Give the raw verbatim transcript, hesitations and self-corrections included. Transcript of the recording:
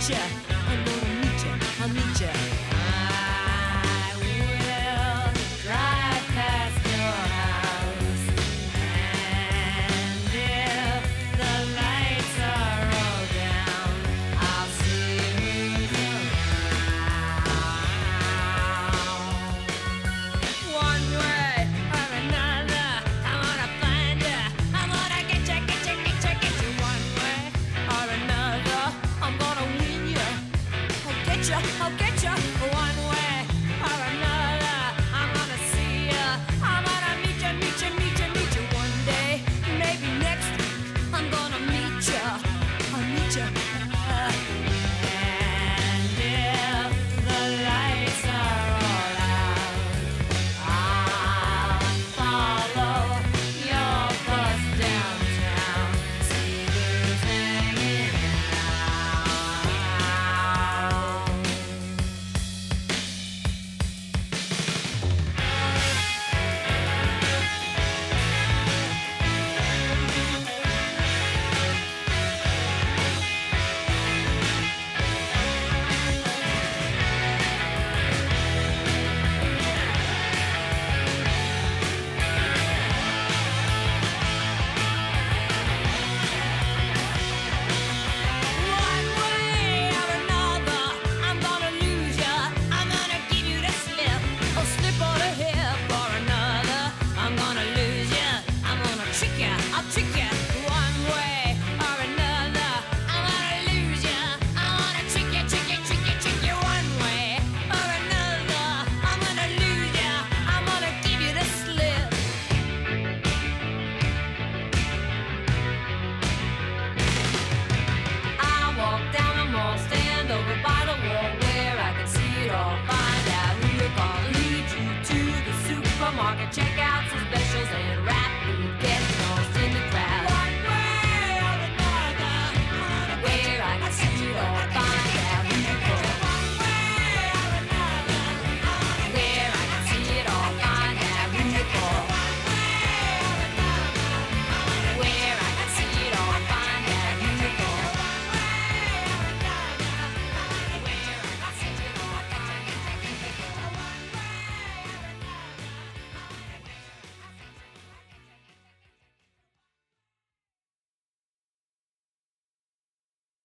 ya. I'm gonna meet ya. I'll meet ya. I will drive past your house, and if the lights are all down, I'll see who's around. One way or another, I'm gonna find ya. I'm gonna get ya, get ya, get ya, get ya. One way or another, I'm gonna win ya. I'll get ya, I'll get